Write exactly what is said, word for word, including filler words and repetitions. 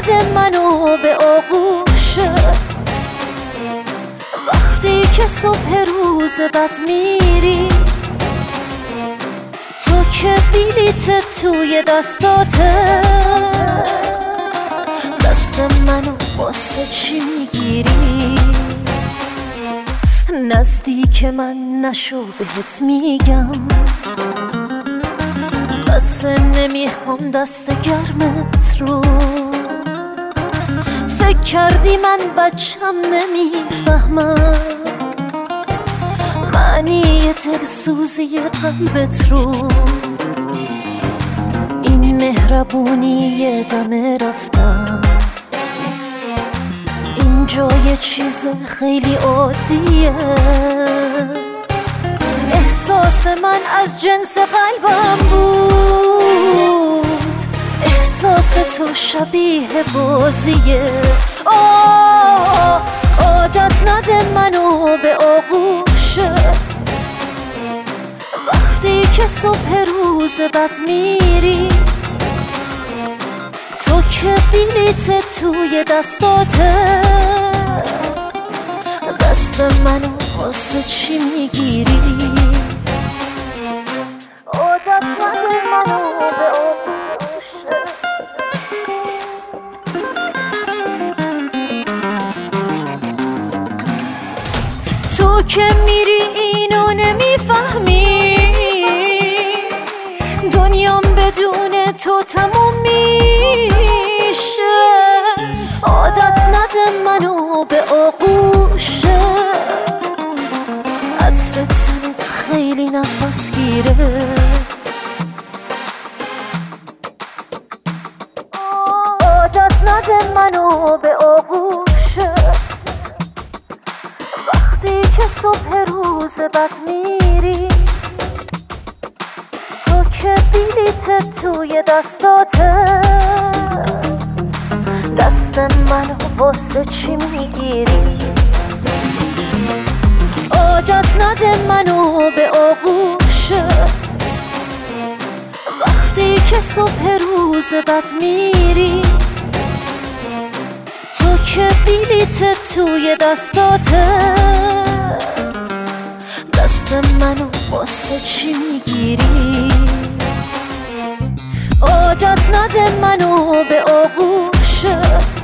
نده منو به آغوشت. وقتی که صبح روز بد میری، تو که بلیت توی دستاته، دست منو واسه چی میگیری؟ نزدیک من نشو بهت میگم، بس نمیخوام دست گرمت رو. فکر کردی من بچم نمیفهمم معنی دلسوزی قلبت رو. این مهربونی دم رفتم، اینجا یه چیز خیلی عادیه. احساس من از جنس قلبم بود، احساس تو شبیه بازیه. آه عادت نده منو به آغوشت. وقتی که صبح روز بد میری، تو که بلیت توی دستاته، دست منو واسه چی میگیری؟ عادت نده منو به آغوشت. تو که میری اینو نمیفهمی، دنیام بدون تو تموم میشه. عادت نده منو به آغوشت، عطر تنت خیلی نفس گیره. عادت نده منو به آغوشت. وقتی که صبح روز بد میری، تو که بلیت توی دستاته، دست منو واسه چی میگیری؟ عادت نده منو به آغوشت. وقتی که صبح روز بد میری، تو که بلیت توی دستاته، دست منو واسه چی میگیری؟ عادت نده منو به آغوشت.